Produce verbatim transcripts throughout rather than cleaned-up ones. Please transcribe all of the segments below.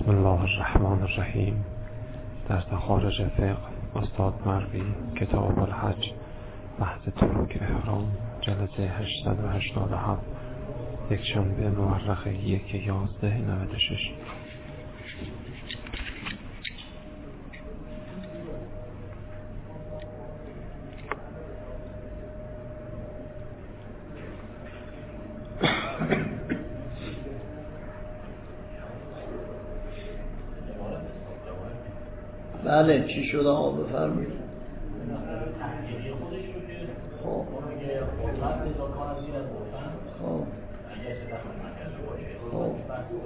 بسم الله الرحمن الرحیم. در تخارج فقه استاد مروی، کتاب الحج، بحث ترک احرام، جلسه هشتصد و هشتاد و هفت، یک شنبه مورخ یک یازده نود و شش. بله چی شده ها بفرمایید. خب خب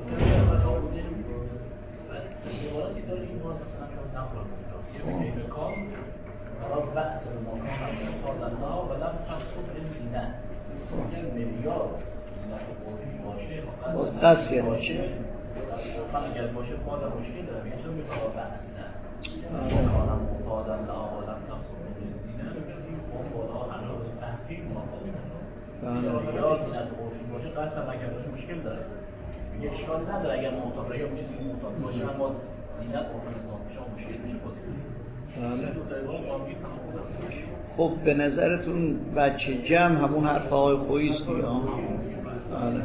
باز قصد یعنی چی؟ اگر باشه خواهد مشکل دارم یعنی چون میخواه بحثیدن مکانم مفادن لعالم نفسه مدرزینه اون بالا هنوز تحقیق مفادن یا زینت عرفی باشه قصد هم اگر باشه مشکل داره میگه اشکال نداره اگر معتاد یا چیزی که معتاد باشه اما زینت عرفی نظام میشه مشکل میشه خب به نظرتون بچه جمع همون حرف آقای خوییست یا؟ بله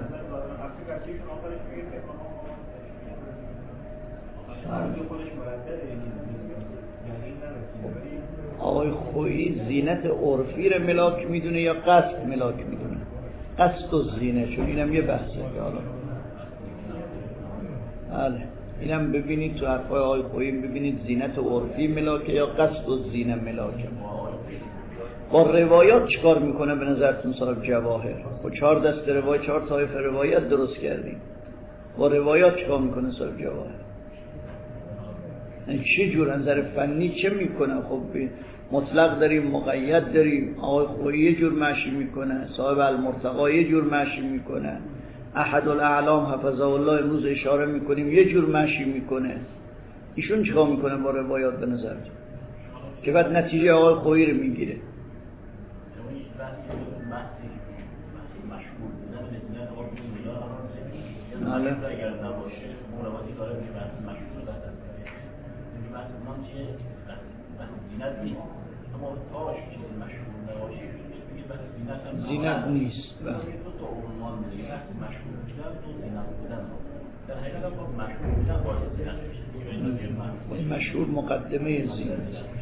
آقای خویی زینت عرفی رو ملاک میدونه یا قصد ملاک میدونه؟ قصد و زینه، چون اینم یه بحثه. بله اینم ببینید تو حرفای آقای خویی ببینید زینت عرفی ملاکه یا قصد و زینه ملاکه. با روایات چیکار میکنه به نظرتون صاحب جواهر؟ با چهار دست روایت، چهار طایفه روایت درست کردیم. با روایات چیکار میکنه صاحب جواهر؟ چه جور نظر فنی چه میکنه؟ خب مطلق داریم، مقید داریم. آقای خویی یه جور مشی میکنه، صاحب المرتقی یه جور مشی میکنه، احد الاعلام حفظه الله امروز اشاره میکنیم یه جور مشی میکنه. ایشون چیکار میکنه با روایات به نظرتون که بعد نتیجه آقای خویی رو میگیره؟ بله زینت نیست. مشهور مقدمه زینت.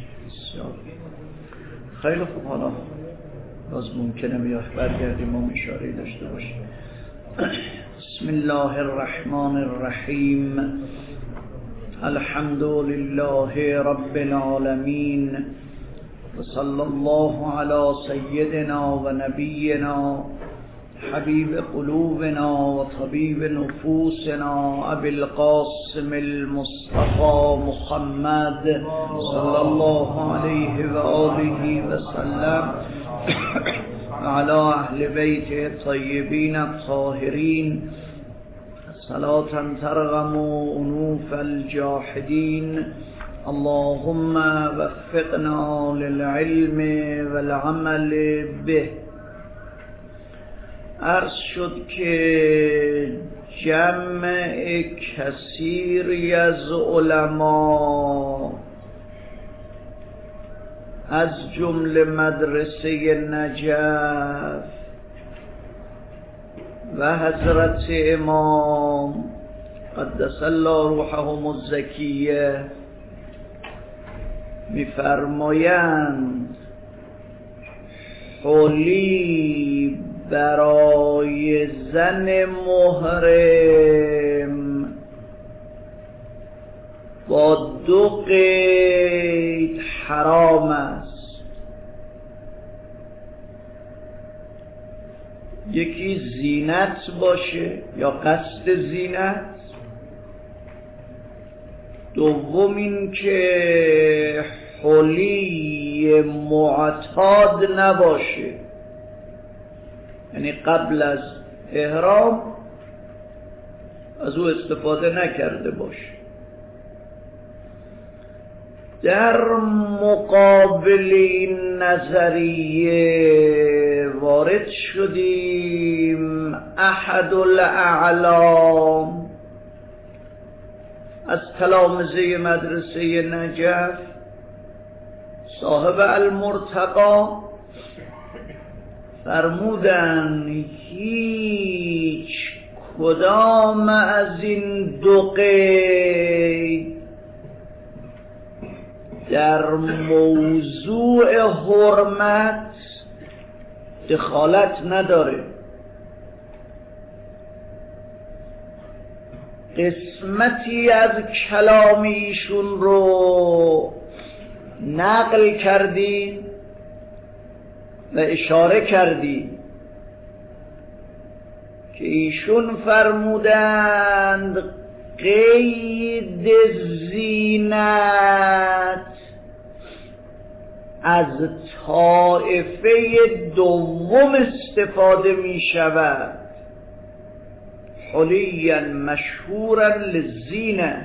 خیلی خوب، حالا باز ممکنه بیاه برگردیم ما اشاره‌ای داشته باشیم. بسم الله الرحمن الرحیم. الحمد لله رب العالمین و صلی الله علی سیدنا و نبینا حبیب قلوبنا و طبیب نفوسنا ابی القاسم المصطفى محمد صلی الله علیه و آله و سلم و علی اهل بیت الطیبین الطاهرین صلاة ترغم انوف الجاحدین. اللهم وفقنا للعلم والعمل به. عرض شد که جمع کثیری از علما از جمله مدرسه نجف و حضرت امام قدس الله روحهم الزکیه می‌فرمایند حلی برای زن محرم با دو قید حرام است. یکی زینت باشه یا قصد زینت، دوم این که حلی معتاد نباشه، یعنی قبل از احرام از او استفاده نکرده باشه. در مقابل این نظریه وارد شدیم احد الاعلام از تلامذه مدرسه نجف صاحب المرتقا فرمودن هیچ کدام از این دو قید در موضوع حرمت دخالت نداره. قسمتی از کلام ایشون رو نقل کردی و اشاره کردی که ایشون فرمودند قید زینت از طائفه دوم استفاده می شود، حلیا مشهورا للزینه.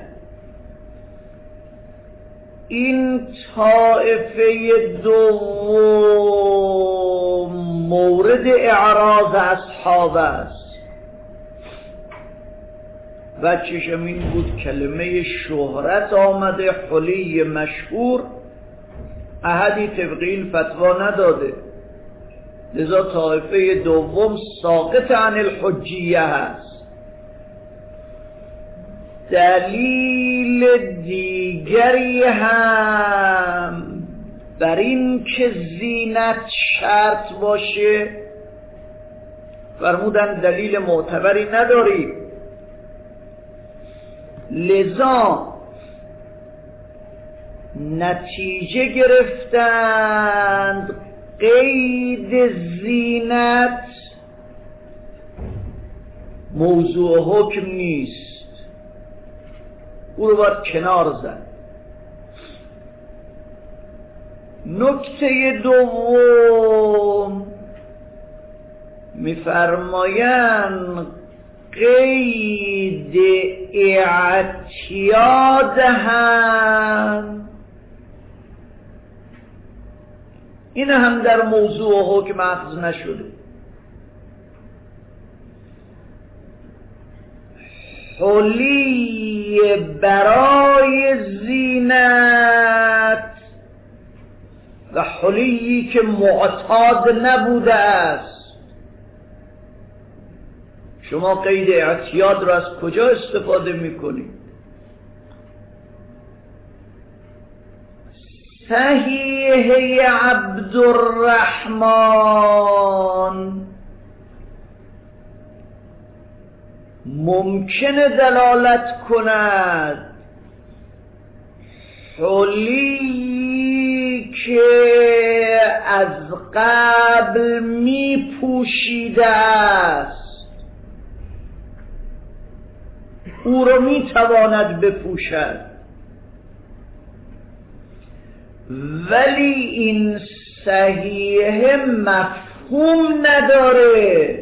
این طائفه دوم مورد اعراض اصحاب است. و چشم این بود کلمه شهرت آمده، حلی مشهور، احدی طبق این فتوا نداده، لذا طائفه دوم ساقط عن الحجیه هست. دلیل دیگری هم بر این که زینت شرط باشه فرمودن دلیل معتبری نداری، لذا نتیجه گرفتند قید زینت موضوع حکم نیست، او رو باید کنار زد. نکته دوم میفرمایند قید اعتیاد هم این هم در موضوع حکم اخذ نشده. حلی برای زینت و حلی که معتاد نبوده است. شما قید اعتیاد رو از کجا استفاده میکنید؟ صحیح عبدالرحمن ممکنه دلالت کند حلی که از قبل می پوشیده است او رو می تواند بپوشد، ولی این صحیح مفهوم نداره،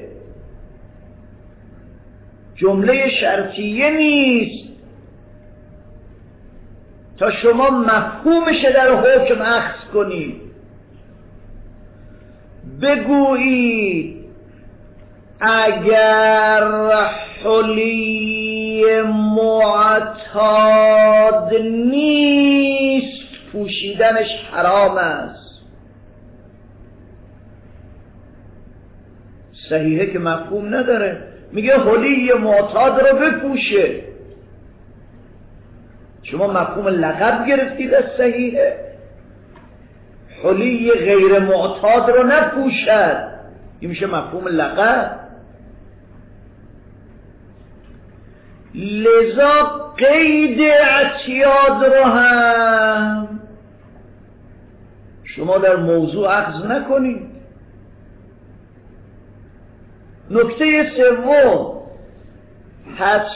جمله شرطیه نیست تا شما مفهومش در حکم اخذ کنید. بگویید اگر حلی معتاد نیست پوشیدنش حرام است. صحیحه که مفهوم نداره، میگه حلی معتاد رو بپوشه. شما مفهوم لقب گرفتید از صحیحه، حلی غیر معتاد رو نپوشد، این میشه مفهوم لقب. لذا قید اعتیاد رو هم شما در موضوع اخذ نکنید. نکته سوم، پس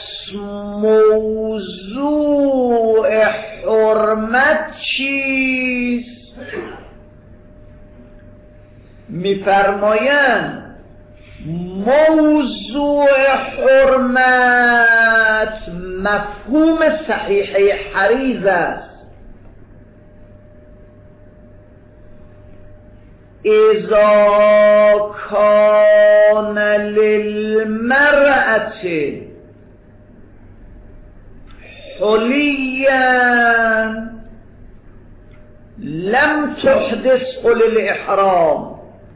موضوع حرمت چیست؟ میفرمایند موضوع حرمت مفهوم صحیحه حریز است. اذا کان للمرأة حلیا لم تحدث للاحرام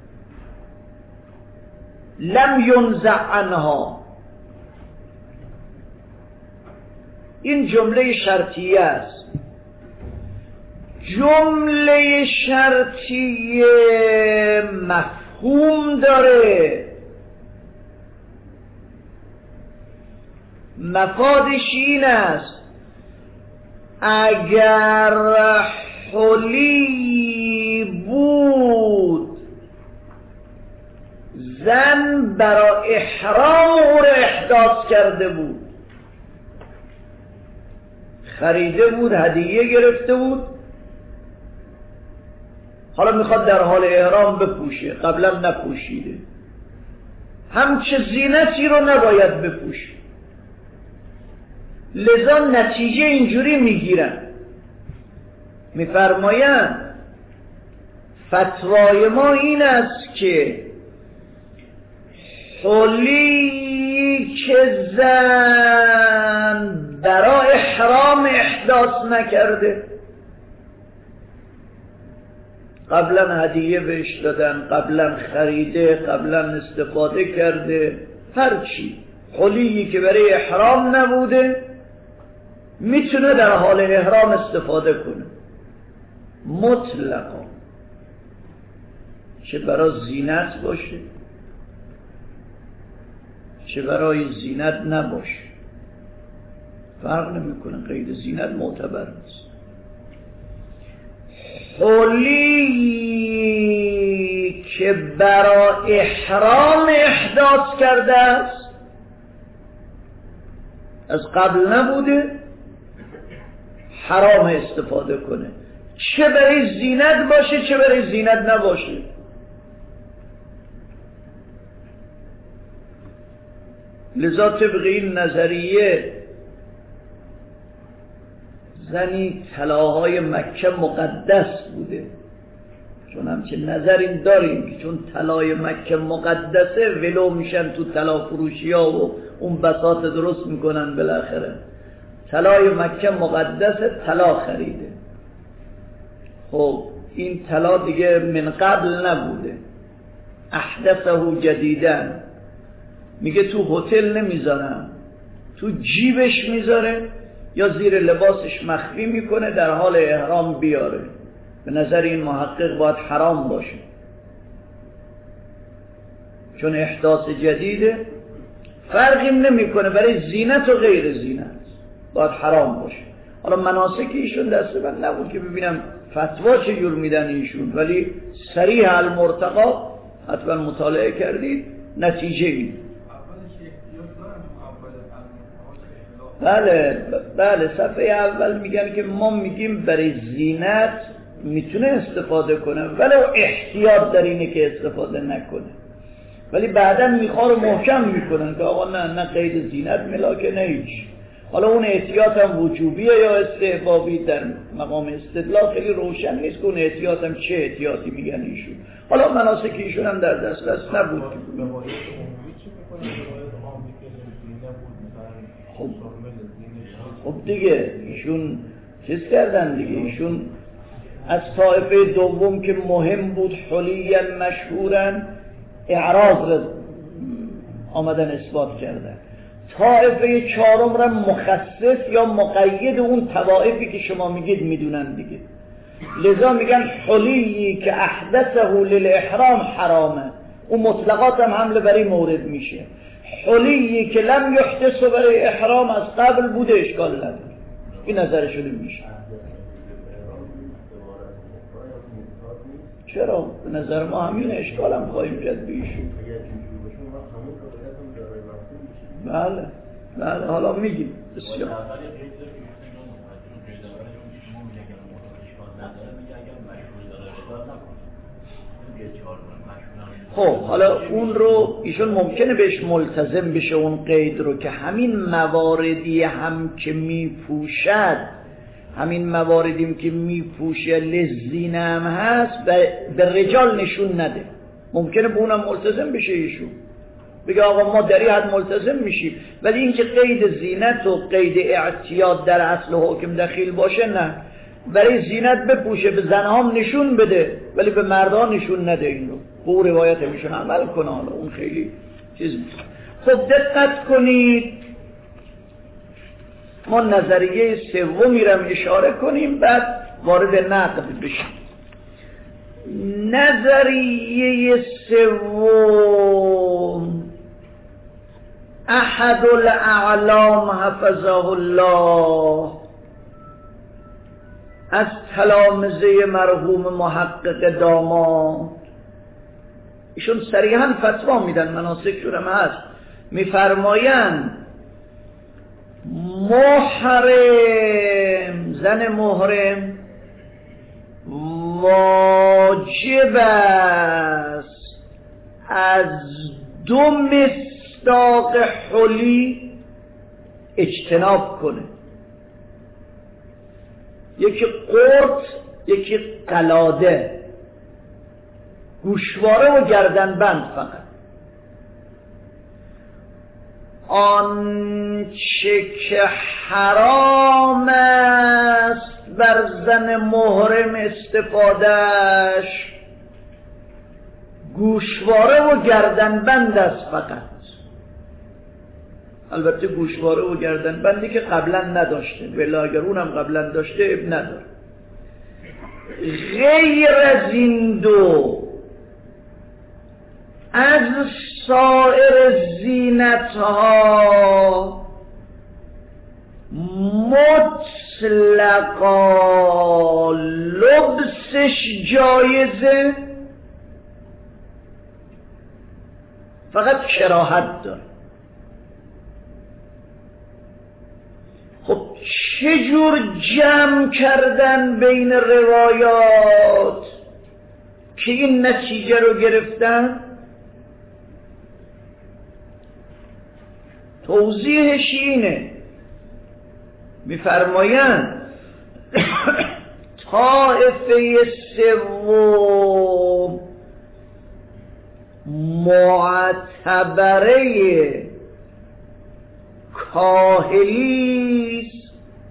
لم ینزع عنها. این جمله شرطیه است. جمله شرطیه مفهوم داره، مفادش این است اگر حلی بود زن برای احرام او را احداث کرده بود، خریده بود، هدیه گرفته بود، حالا میخواد در حال احرام بپوشه، قبلا نپوشیده، همچه زینتی رو نباید بپوشه. لذا نتیجه اینجوری میگیرن، میفرمایند فتوای ما این است که حلی که زن برای احرام احداث نکرده، قبلا هدیه بهش دادن، قبلا خریده، قبلا استفاده کرده، هرچی، حلی که برای احرام نبوده میتونه در حال احرام استفاده کنه مطلقا، چه برای زینت باشه چه برای زینت نباشه، فرق نمیکنه، قید زینت معتبر نیست. حلی که برای احرام احداث کرده است، از قبل نبوده، حرام استفاده کنه، چه برای زینت باشه چه برای زینت نباشه. لذا طبق این نظریه زنی طلاهای مکه مقدس بوده، چون همچه نظری داریم که چون طلای مکه مقدسه ولو میشن تو طلا فروشی ها و اون بساط درست میکنن، بالاخره طلای مکه مقدسه، طلا خریده. خب این طلا دیگه من قبل نبوده، احدثه جدیدن، میگه تو هتل نمیذارم، تو جیبش میذاره یا زیر لباسش مخفی میکنه، در حال احرام بیاره. به نظر این محقق باید حرام باشه، چون احداث جدیده، فرقی نمیکنه برای زینت و غیر زینت، باید حرام باشه. حالا مناسک ایشون دست من نبود که ببینم فتوا چه جور میدن ایشون، ولی صریح المرتقا حتما مطالعه کردید، نتیجه این. بله بله صفحه اول میگن که ما میگیم برای زینت میتونه استفاده کنه ولی احتیاط در اینه که استفاده نکنه، ولی بعدا میخواه رو محکم میکنن که آقا نه نه قید زینت ملاکه نه هیچ. حالا اون احتیاط هم وجوبیه یا استحبابی، در مقام استدلال خیلی روشن نیست که اون احتیاط هم چه احتیاطی میگن ایشون. حالا مناسک ایشون هم در دسترس نبود. خب خب دیگه ایشون چیز کردن دیگه، ایشون از طایفه دوم که مهم بود حلیا مشهورن اعراض را آمدن اثبات کردن، طایفه چهارم را مخصص یا مقید اون طوائفی که شما میگید میدونن دیگه. لذا میگن حلی که احدثه للاحرام حرامه، اون مطلقات هم حمله برای مورد میشه. حلی که لم یحدث برای احرام از قبل بوده اشکال نداره، این نظرشون میشه. چرا؟ به نظر ما همین اشکال هم خواهیم کرد بیشون. بله بله حالا میگیم بسیار. خب حالا اون رو ایشون ممکنه بهش ملتزم بشه اون قید رو که همین مواردی هم که میپوشد، همین مواردیم که میپوشه لزینه هم هست به رجال نشون نده، ممکنه به اونم ملتزم بشه ایشون. بگه آقا ما در این حد ملتزم میشیم، ولی اینکه قید زینت و قید اعتیاد در اصل حکم دخیل باشه نه. برای زینت بپوشه، به زنهام نشون بده ولی به مردان نشون نده. این رو به اون روایت میشون عمل کنه. حالا اون خیلی چیز میشه. خب دقت کنید، ما نظریه سومی رو اشاره کنیم بعد وارد نقد بشیم. نظریه سوم احد الاعلام حفظه الله از تلامذه مرحوم محقق داماد، ایشون صریحاً فتوا میدن، مناسکشون هم هست، میفرمایند محرم، زن محرم واجب است از دو مصداق حلی اجتناب کنه، یکی قرط یکی قلاده، گوشواره و گردنبند فقط. آنچه که حرام است بر زن محرم استفادهش گوشواره و گردنبند است فقط. البته گوشواره و گردنبندی که قبلا نداشته، ولی اگر اونم قبلا داشته اب نداره. غیر از این دو از سایر زینتها مطلقا لبسش جایزه، فقط کراهت داره. خب چجور جمع کردن بین روایات که این نتیجه رو گرفتن؟ توضیحش اینه، میفرمایند طائفه سوم معتبره کاهلیست،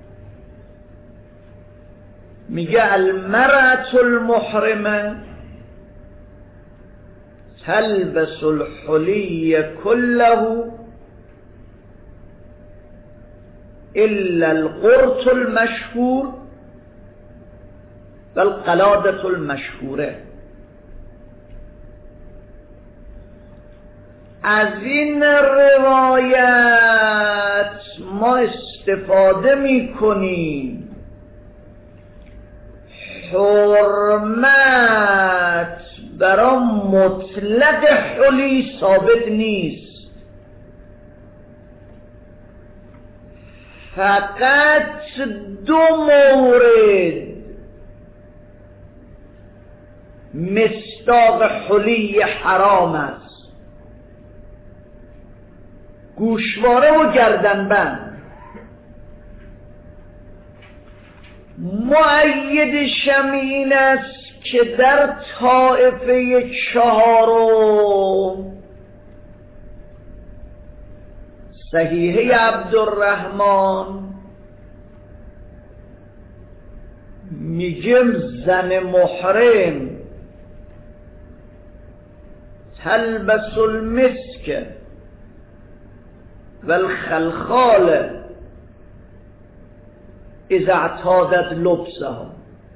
میگه المرأة المحرمه تلبس الحلی كله الا القرط المشهور و القلادة المشهوره. از این روایت ما استفاده می کنیم حرمت برای مطلق حلی ثابت نیست، فقط دو مورد مصداق حلی حرام است، گوشواره و گردنبند. مؤیدش این است که در طائفه چهارم صحیحه عبدالرحمن میگم زن محرم تلبس المسک و الخلخال اذا اعتادت لبسها.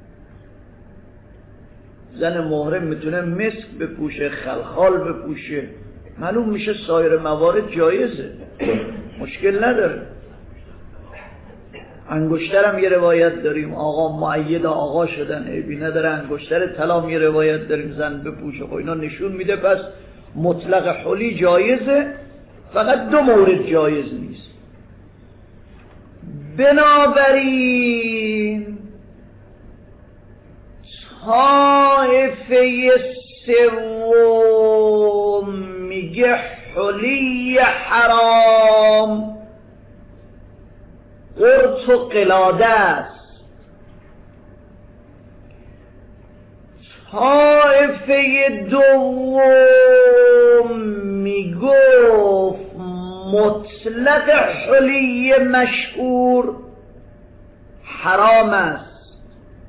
زن محرم میتونه مسک بپوشه، خلخال بپوشه، معلوم میشه سایر موارد جایزه، مشکل نداره. انگشتر هم یه روایت داریم آقا مؤید آقا شدن، عیبی نداره. انگشتر طلا یه روایت داریم زن بپوشه. خب اینا نشون میده پس مطلق حلی جایزه، فقط دو مورد جایز نیست. بنابراین طائفه سوم میگه حلی حرام قرط و قلاده است، طائفه دوم میگفت مطلق حلی مشهور حرام است،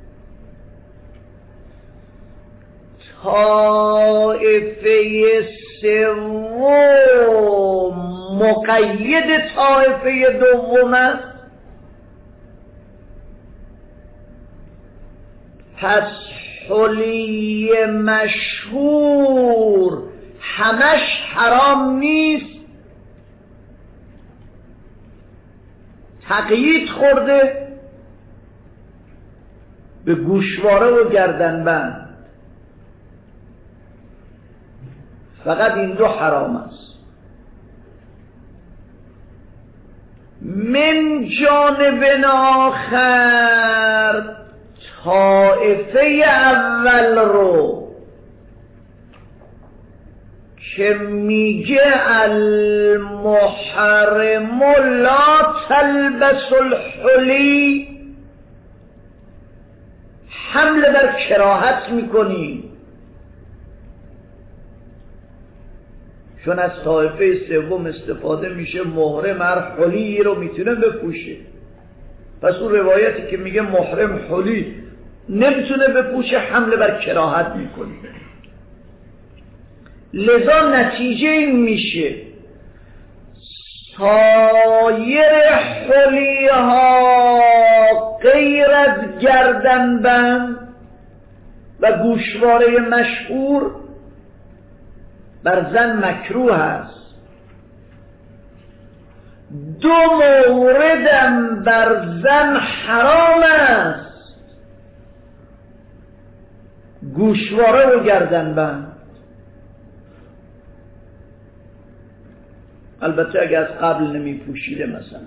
طایفه سوم مقید طایفه دوم است. پس حلی مشهور همش حرام نیست، تقیید خورده به گوشواره و گردنبند. فقط این دو حرام است. من جانب آخر طائفه اول رو که میگه المحرم لا تلبس الحلی، حمل بر کراهت میکنی، چون از طایفه سوم استفاده میشه محرم هر حلی رو میتونه بپوشه. پس اون روایتی که میگه محرم حلی نمیتونه بپوشه حمله بر کراهت میکنه. لذا نتیجه این میشه سایر حلی ها غیر از گردنبند و گوشواره مشهور بر زن مکروه است. دو موردم بر زن حرام است، گوشواره و گردنبند. البته اگه از قبل نمی پوشیده مثلا.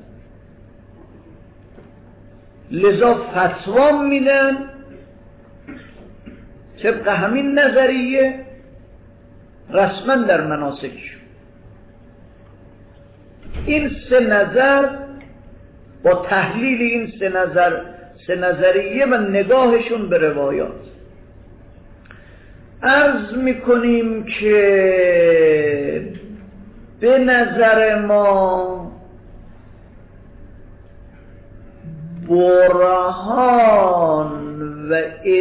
لذا فتوا میدن طبق همین نظریه رسما در مناسک. این سه نظر با تحلیل این سه نظر سه نظریه و نگاهشون به روایات عرض میکنیم که به نظر ما برهان و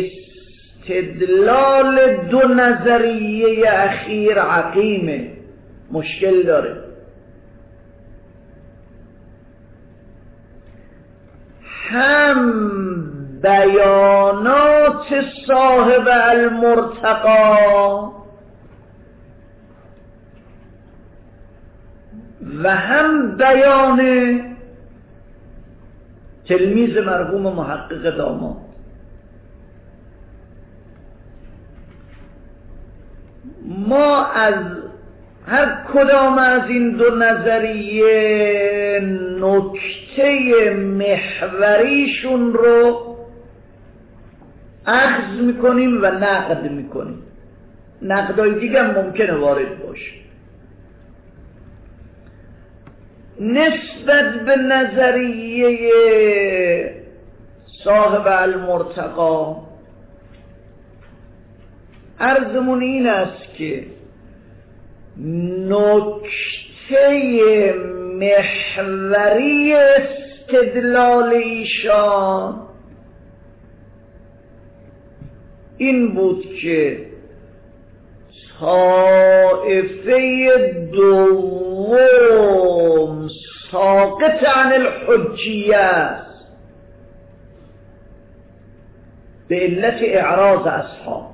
استدلال دو نظریه اخیر عقیمه، مشکل داره. هم بیانات صاحب المرتقا و هم بیان تلمیذ مرحوم محقق داماد. ما از هر کدام از این دو نظریه نکته محوریشون رو اخذ میکنیم و نقد میکنیم. نقدای دیگه ممکنه وارد باشه. نسبت به نظریه صاحب المرتقا عرضمون این است که نکته محوری استدلال ایشان این بود که طائفه دوم ساقط عن الحجیه است به علت اعراض اصحاب.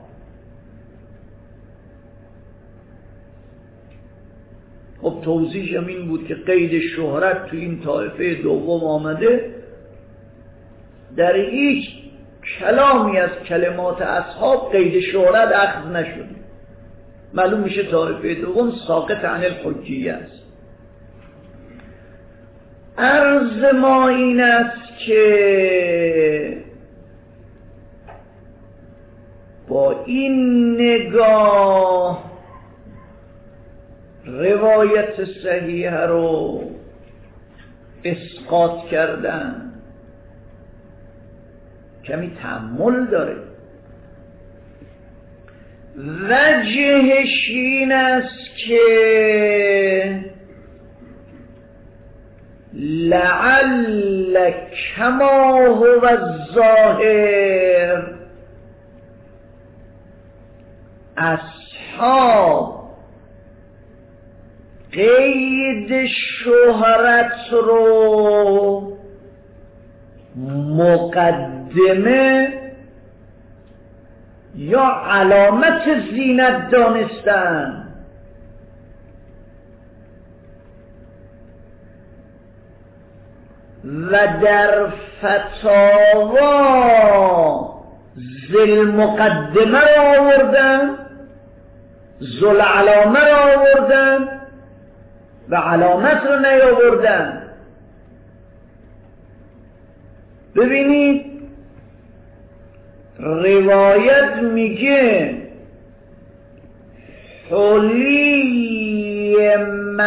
خب توضیحش هم این بود که قید شهرت تو این طایفه دوم آمده، در هیچ کلامی از کلمات اصحاب قید شهرت اخذ نشده. معلوم میشه طایفه دوم ساقط عن الحجیه است. عرض ما این است که با این نگاه روایت صحیحه رو اسقاط کردن کمی تأمل داره. وجهش این است که لعل کما هو الظاهر اصحاب قید شهرت رو مقدمه یا علامت زینت دانستن و در فتاوا ذل مقدمه را آوردن، ذل علامه را آوردن و علامت را نیاوردن. ببینید روایت میگه حلی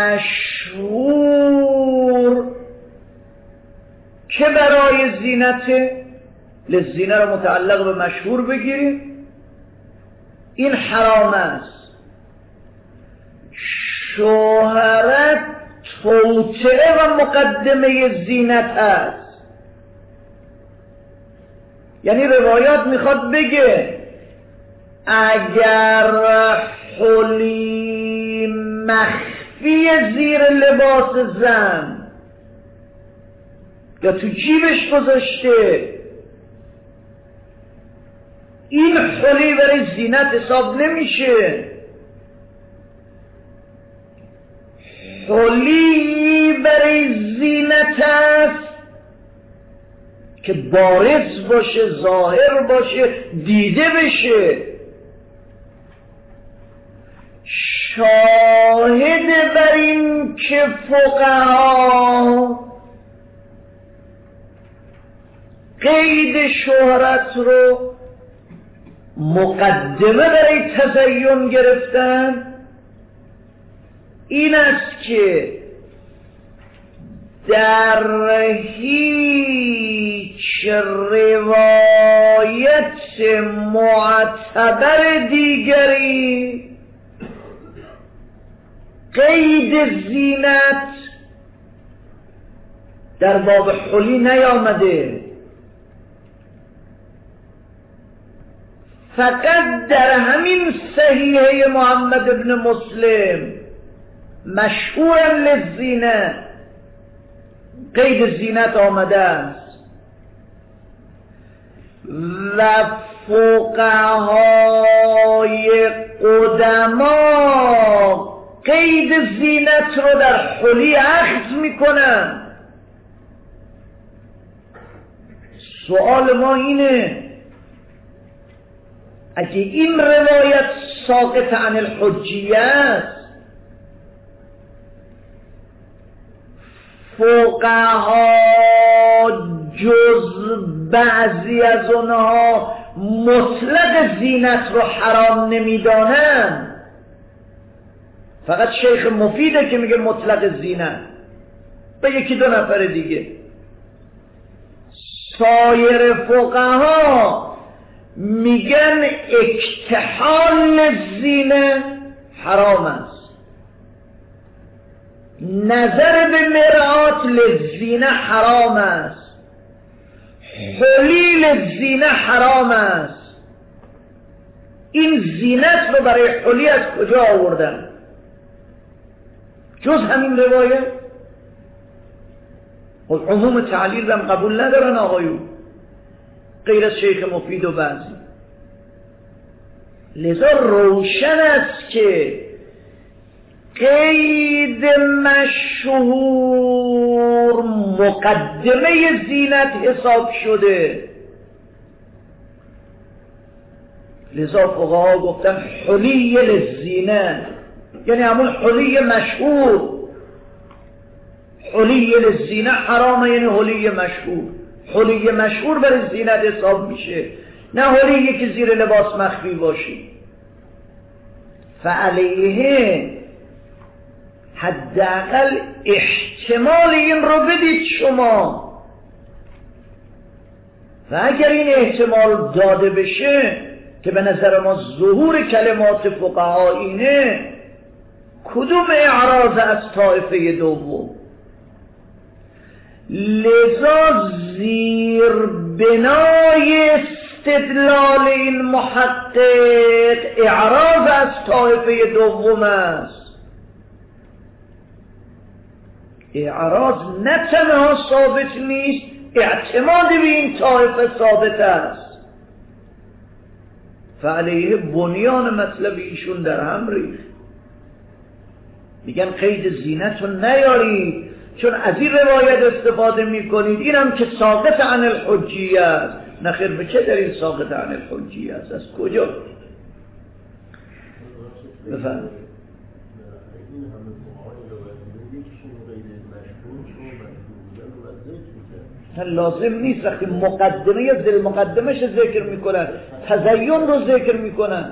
مشهور که برای زینته، لزینه را متعلق به مشهور بگیریم، این حرام است. شهرت توطئه و مقدمه زینت است. یعنی روایات میخواد بگه اگر حلی مخفی زیر لباس زن یا تو جیبش گذاشته، این حلی برای زینت حساب نمیشه. حلی برای زینت است که بارز باشه، ظاهر باشه، دیده بشه. شاهد بر این که فقها قید شهرت رو مقدمه برای تزین گرفتن این است که در هیچ روایت معتبر دیگری قید زینت در باب حلی نیامده. فقط در همین صحیحه محمد ابن مسلم مشهور للزینه قید زینت آمده است و فقهای قدما قید زینت رو در حلی اخذ میکنن. سوال ما اینه اگه این روایت ساقط عن الحجیه است، فقها جز بعضی از اونها مطلق زینت رو حرام نمیدانن، فقط شیخ مفیده که میگه مطلق زینت به یکی دو نفر دیگه. سایر فقها میگن اکتحال زینه حرام است، نظر به مرآت للزینه حرام است، حلی للزینه حرام است. این زینت رو برای حلی از کجا آوردن؟ جز همین روایت؟ عموم تعلیل هم قبول ندارن آقایون، غیر از شیخ مفید و بعضی. لذا روشن است که قید مشهور مقدمه زینت حساب شده. لذا فقها گفتن حلی للزینه، یعنی همون حلی مشهور. حلی للزینه حرامه، یعنی حلی مشهور. حلی مشهور برای زینت حساب میشه، نه حلی که زیر لباس مخفی باشی. فعلیه حداقل احتمال این رو بدید شما، و اگر این احتمال داده بشه که به نظر ما ظهور کلمات فقها اینه، کدوم اعراض از طایفه دوم؟ لذا زیر بنای استدلال این محقق اعراض از طایفه دوم است. اعراض نه تنها ثابت نیست، اعتماد به این طایفه ثابت است. فعلیه بنیان مطلب ایشون در هم ریخت. میگن قید زینت رو نیارید چون از این روایت استفاده میکنید، اینم که ساقط عن الحجیه است. نخیر، به چه دلیل ساقط عن الحجیه است؟ از کجا؟ بفرمایید. لازم نیست وقتی مقدمه یا ذیل مقدمش ذکر میکنن تزیین رو ذکر میکنن،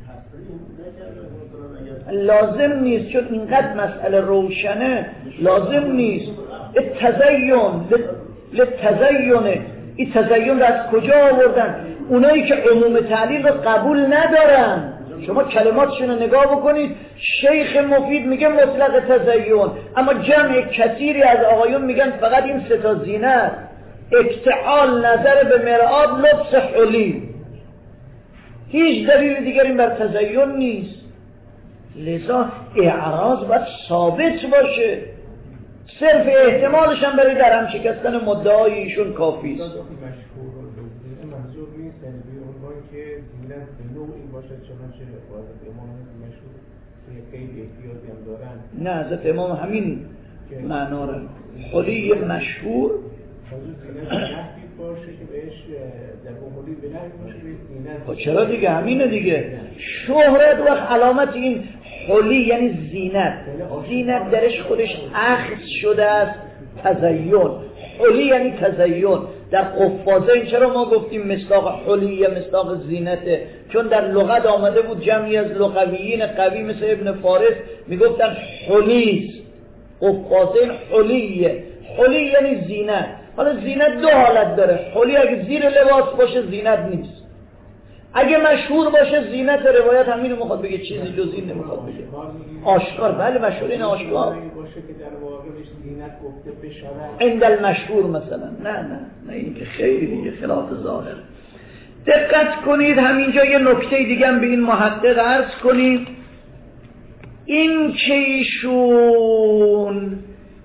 لازم نیست چون اینقدر مسئله روشنه، لازم نیست. التزیین للتزیینه، این تزیین رو از کجا آوردن؟ اونایی که عموم تعلیل رو قبول ندارن، شما کلماتشون رو نگاه بکنید. شیخ مفید میگه مطلق تزیین، اما جمع کثیری از آقایون میگن فقط این سه تا زینت، اکتحال، نظر به مرآت، لبس حلی، هیچ دلیل دیگری بر تزیین نیست. لذا اعراض باید ثابت باشه، صرف احتمالش هم برای درهم شکستن مدعای ایشون کافی است. منظور نیست به عنوان که زینت به نوعی باشد چنانچه حضرت امام مشهور که قید احتیاطی هم دارن. نه، حضرت امام همین معنا رو حلی مشهور حضور زینت نحوی باشه که بهش در حلی به نحوی باشه به زینت. چرا دیگه همینه دیگه. شهرت وقت علامت این حلی یعنی زینت، زینت درش خودش اخذ شده است تزیین. حلی یعنی تزیین. در قفازه این چرا ما گفتیم مصداق حلی یا مصداق زینته؟ چون در لغت آمده بود جمعی از لغویین قوی مثل ابن فارس میگفتن حلیست، قفازه حلیه. حلی یعنی زینت. حالا زینت دو حالت داره، حلی اگه زیر لباس باشه زینت نیست، اگه مشهور باشه زینت. روایت همینو میخواد بگه، چیزی جز این نمیخواد بگه. آشکار، بله مشهور این آشکار باشه که در واقعش زینت گفته بشود عند المشهور مثلا. نه نه نه، این که خیلی دیگه خلاف ظاهر. دقت کنید همینجا یه نکته دیگه هم به این محقق عرض کنید. این که ایشون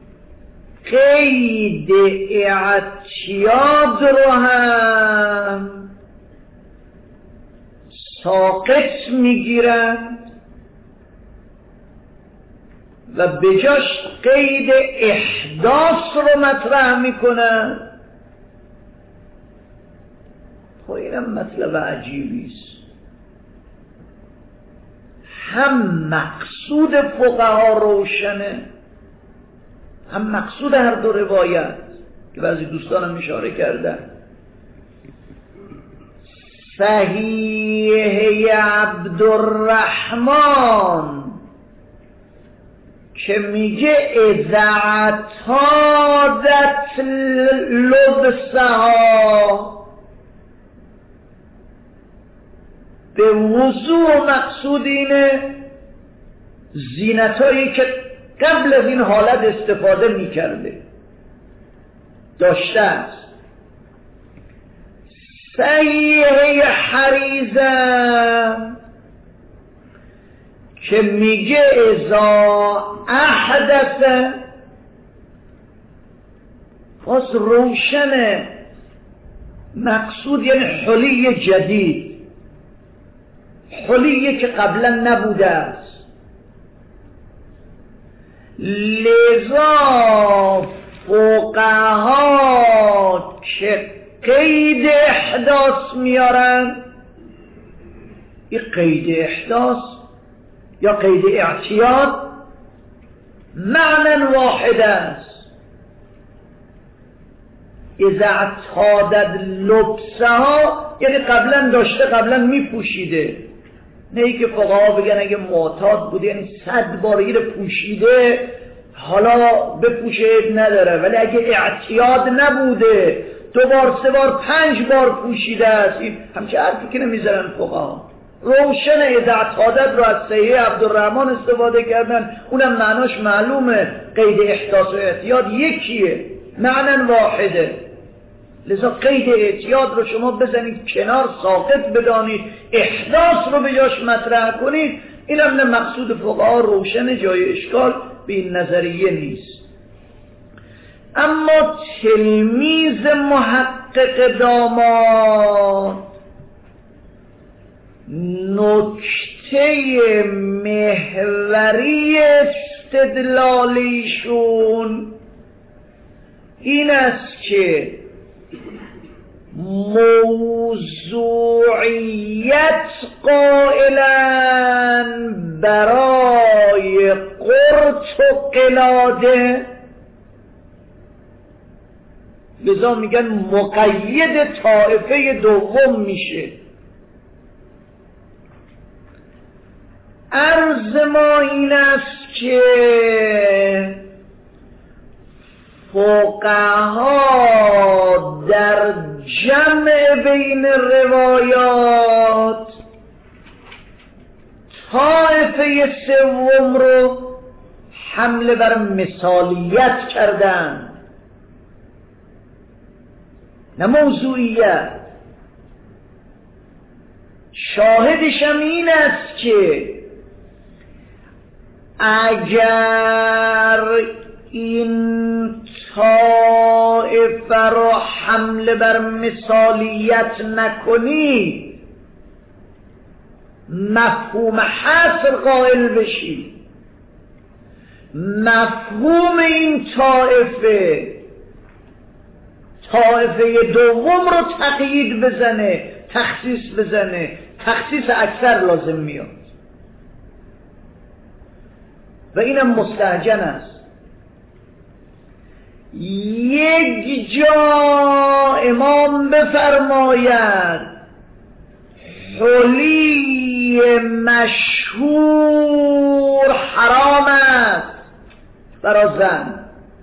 قید اعتیاد رو هم ساقط میگیرند و به جاش قید احداث رو مطرح میکنن. خب اینم مطلب عجیبی است. هم مقصود فقها روشنه، هم مقصود هر دو روایت که بعضی دوستانم اشاره کردن. صحیح عبدالرحمن که میگه اذا اعتادت لبسها، به وضوح مقصود اینه زینتایی که قبل از این حالت استفاده میکرده داشته است. صحیح حریزه که میگه اذا احدث، خاص روشنه مقصود یعنی حلی جدید، حلی که قبلا نبوده است. لذا فقها که قید احداث میارن، این قید احداث یا قید اعتیاد معنی واحد است. اذا اعتادت لبسها یعنی قبلا داشته، قبلا میپوشیده. نه ای که فقها بگن اگه معتاد بوده یعنی صد بار این پوشیده حالا بپوشه نداره، ولی اگه اعتیاد نبوده دو بار سه بار پنج بار پوشیده است. این همچه حرفی که نمیذارن فقها. روشن اذا اعتادت رو از صحیح عبدالرحمن استفاده کردن، اونم معناش معلومه. قید احداث و اعتیاد یکیه، معنی واحده. لذا قید اعتیاد رو شما بزنید کنار، ساقط بدانید، احداث رو به جاش مطرح کنید. این هم نه مقصود فقها روشن، جای اشکال به این نظریه نیست. اما تلمیذ محقق داماد نکته محوری استدلالیشون این است که موضوعیت قائلن برای قرط و قلاده، لذا میگن مقید طائفه دوم میشه. عرض ما این است که فقها در جمع بین روایات طائفه سوم رو حمله بر مثالیت کردن، نه موضوعیت. شاهدش هم این است که اگر این طائفه را حمله بر مثالیت نکنی، مفهوم حصر قائل بشی، مفهوم این طائفه طائفه دوم رو تقیید بزنه، تخصیص بزنه، تخصیص اکثر لازم میاد و اینم مستهجن است. یک جا امام بفرماید حلی مشهور حرام است برای زن،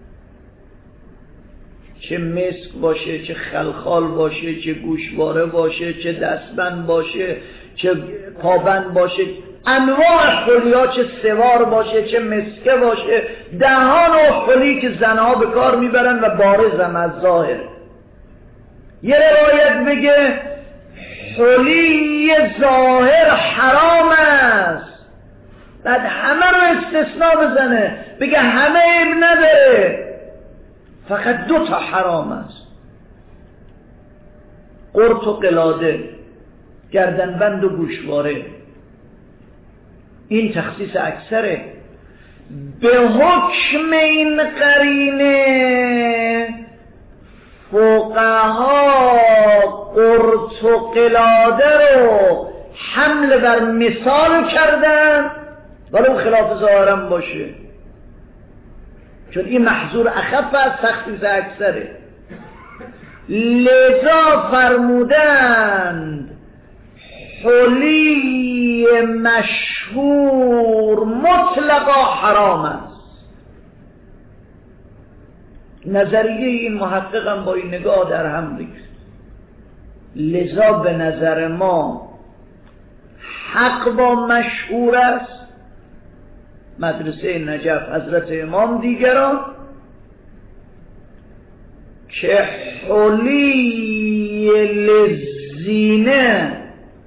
چه مسک باشه، چه خلخال باشه، چه گوشواره باشه، چه دستبند باشه، چه پابند باشه، انواع حلی ها، چه سوار باشه، چه مسکه باشه، دهان و حلی که زنها به کار میبرن و بارزم از ظاهر. یه روایت بگه حلی ظاهر حرام است، بعد همه رو استثناء بزنه بگه همه عیب نداره، فقط دو تا حرام است: قرط و قلاده، گردنبند و گوشواره. این تخصیص اکثره. به حکم این قرینه فقها قرط و قلاده رو حمل بر مثال کردن، ولو خلاف ظاهرم باشه، چون این محظور اخف از تخصیص اکثره. لذا فرمودند حلی مشهور مطلقا حرام است. نظریه این محققم با این نگاه در هم ریخت. لذا به نظر ما حق با مشهور است، مدرسه نجف حضرت امام دیگران، که حلی للزینه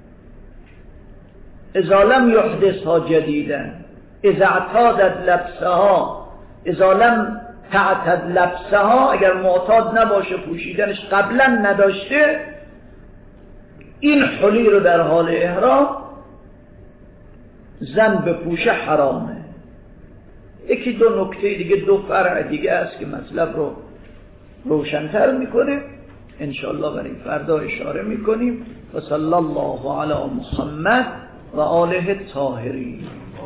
اذا لم یحدثها جدیدا، اذا اعتادت لبسها، اذا لم تعتد لبسها، اگر معتاد نباشه پوشیدنش، قبلا نداشته، این حلی رو در حال احرام زن بپوشه حرامه. یکی دو نکته دیگه، دو فرع دیگه است که مطلب رو روشن‌تر میکنه، انشاءالله برای فردا اشاره میکنیم. و صلی الله علی محمد و آله الطاهرین.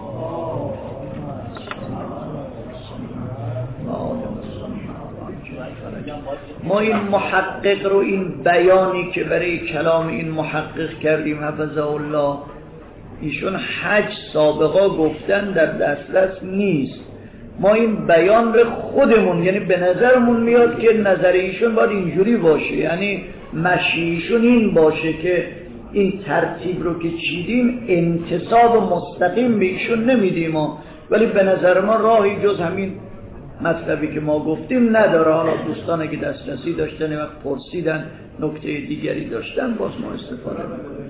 ما این محقق رو، این بیانی که برای کلام این محقق کردیم حفظه الله، ایشون حج سابقا گفتن در دسترس نیست، ما این بیان به خودمون، یعنی به نظرمون میاد که نظر ایشون باید اینجوری باشه، یعنی مشیشون این باشه که این ترتیب رو که چیدیم انتساب مستقیم به ایشون نمیدیم، ولی به نظر ما راهی جز همین مطلبی که ما گفتیم نداره. حالا دوستان اگه دسترسی داشتن وقت پرسیدن نکته دیگری داشتن باز ما استفاده میکنیم.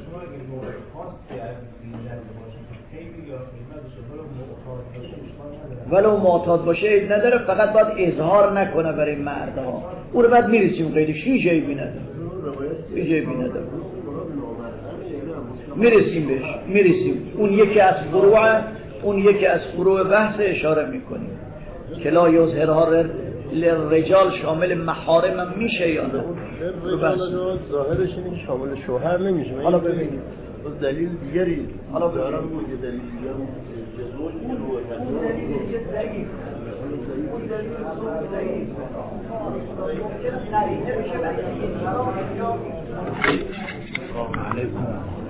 ولو معتاد باشه عیب نداره، فقط باید اظهار نکنه برای مردها. او رو بعد میرسیم قیدش، هیچ عیبی نداره، هیچ عیبی نداره، میرسیم بهش، میرسیم. اون یکی از فروع اون یکی از فروع بحث اشاره میکنیم که لا یظهرها للرجال شامل محارم هم میشه یا نه؟ رجال ظاهرش اینه که شامل شوهر نمیشه. حالا ببینید دلیل دیگری حالا دارم بود که دلیل دیگری علیکم